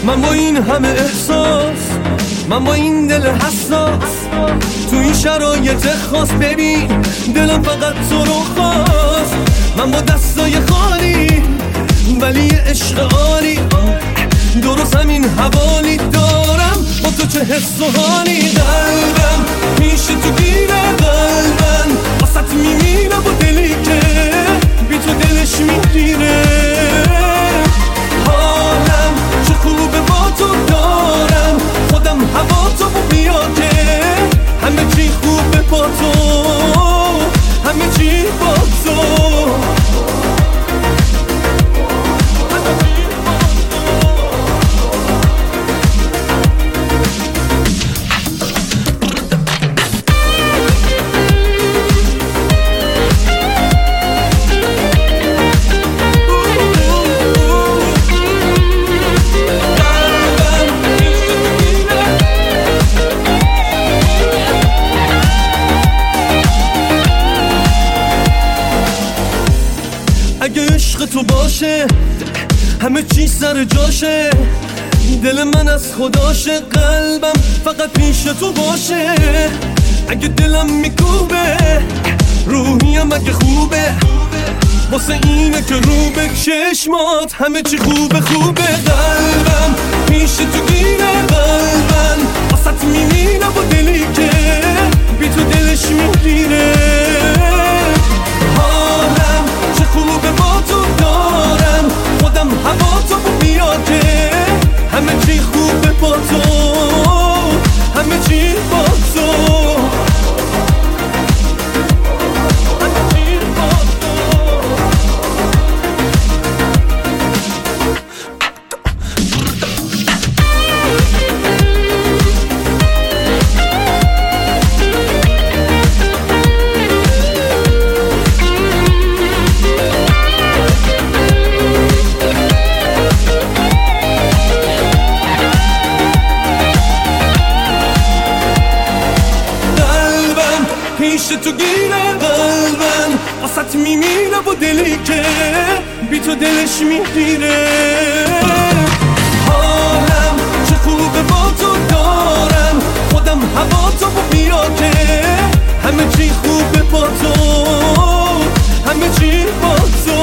من با این همه احساس، من با این دل حساس، تو این شرایط خاص ببین دلم فقط تو رو خواست. من با دستای خالی ولی عشق عالی، درست همین حوالی دارم با تو چه حس و حالی. قلبم پیش تو گیره، قلبم واسط میمیره با دلی که بی تو دلش میگیره. حالم چه خوبه با تو دارم، خودم هوا تو بیا که همه چی خوبه با تو، همه چی با تو. اگه عشق تو باشه همه چی سر جاشه، دل من از خداشه، قلبم فقط پیش تو باشه. اگه دلم میکوبه روحیم اگه خوبه، واسه اینه که رو به چشمات همه چی خوبه خوبه. قلبم پیش تو گیره، قلبم واسط میمیره با دلی که بی تو دلش میگیره. حالم چه خوبه با تو دارم، خودم هوا تو بیا که همه چی خوبه با تو، همه چی با تو. پیش تو گیره، قلبم واسط میمیره با دلی که بی تو دلش میگیره. حالم چه خوبه با تو دارم، خودم هوا تو بیا که همه چی خوبه با تو، همه چی با تو،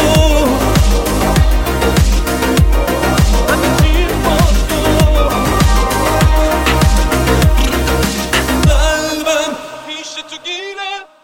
همه چی با تو. قلبم پیش تو گیره.